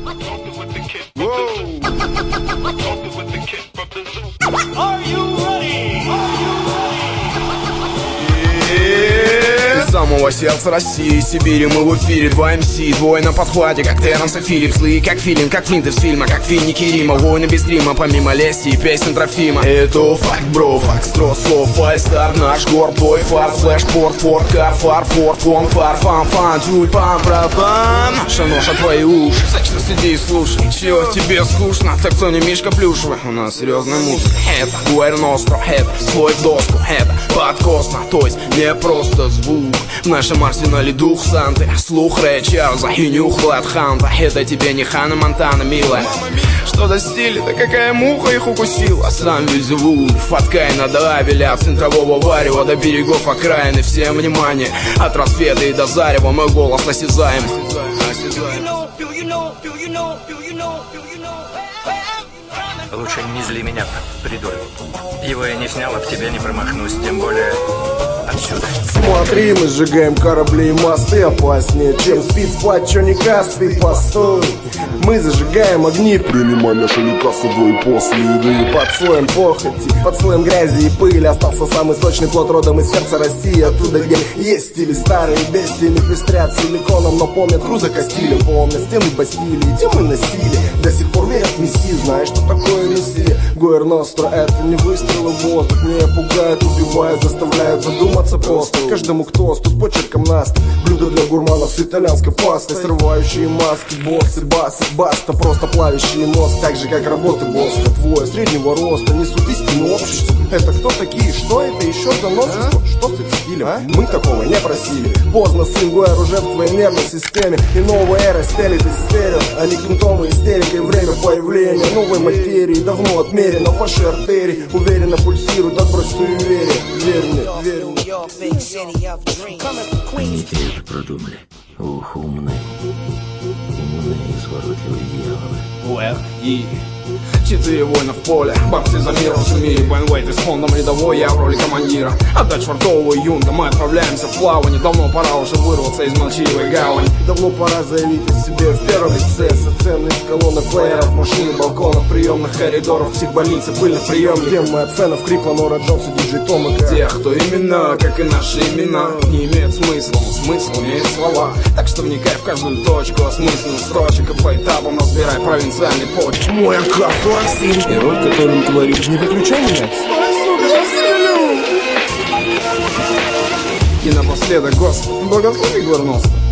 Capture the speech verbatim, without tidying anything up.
Are you ready? Are you Из самого сердца России, Сибири, мы в эфире. Два эм си, двое на подхвате, как Терренс и Филлипс. Злые, как филин, как Флинт из фильма, как Финники Рима. Войны без стрима, помимо лести и песен Трофима. Это факт, бро, факт, строс, слов, фальстарт. Наш город, твой фарт, флэш, порт, порт, кар, фар, форт, фон, фар, фан, фан, тюль, пам, пам. Наша ноша, твои уши, так что сиди и слушай. Чего тебе скучно, так кто не Мишка Плюшевый. У нас серьезная музыка, это Гуэр Ностро, это свой в доску, это подкосно, то есть не просто звук. В нашем арсенале дух Санты, слух Рэя Чарльза и нюх Влад Ханта. Это тебе не Ханна Монтана, милая. Что до стиля, да какая муха их укусила. Сам Вильзевулф, от Каина до Авеля, от центрового Варева до берегов окраины. Всем внимание, от рассвета и до зарева мой голос осязаем. Лучше не зли меня, придурок. Его я не снял, а к тебе не промахнусь, тем более отсюда. Смотри, мы сжигаем корабли и мосты. Опаснее, чем спид-спад, чё не каст, ты постой. Мы зажигаем огни, принимай наши лекарства до и после еды. Под слоем похоти, под слоем грязи и пыли остался самый сочный плод родом из сердца России. Оттуда, где есть стили старые, без стили пестрят силиконом, но помнят круза Кастилью. Помнят стены Бастилии, те мы носили. До сих пор верят в Мессию, знаешь, что такое Мессия. Гуэр Ностро, это не выстрелы в воздух. Не пугают, убивают, заставляют задуматься просто. Каждому кто с тут почерком нас. Блюдо для гурманов с итальянской пастой. Срывающие маски, боксы, басы, баста. Просто плавящие мозг, так же как работы босса. Твое среднего роста несут истину обществу. Это кто такие? Что это еще за новшество? Что с их стилем? А? Мы такого не просили. Поздно, сын, Гуэр уже в твоей нервной системе. И новая эра стелит из стерео. Они кентом и истерикой. Время появления новой материи давно отмерено. Ваши артерии уверенно пульсируют. Отбрось суеверие. Верь мне, верь мне. Они это продумали. Ух, умные. Умные, изворотливые дьяволы. Уэх, и... Четыре воина в поле, бабцы за мир сумели. Бен Уэйт с фондом рядовой, я в роли командира. Отдать швартового юнга, мы отправляемся в плавание. Давно пора уже вырваться из молчаливой гавани. Давно пора заявить о себе в первом лице. Сцены из колонок плееров, машины, балконов, приемных коридоров, психбольницы, пыльных приемников. Где мы от фенов Крипа, Нора Джонса, диджей Тома. Тех, кто именно, как и наши имена, не имеет смысла, но смысл имеет слова. Так что вникай в каждую точку осмысленных строчек и по этапам разбирай провинциальный почерк. Мой класс и роль, которую творишь. Не выключай меня. И напоследок, Господи, благослови Гуэр Ностро.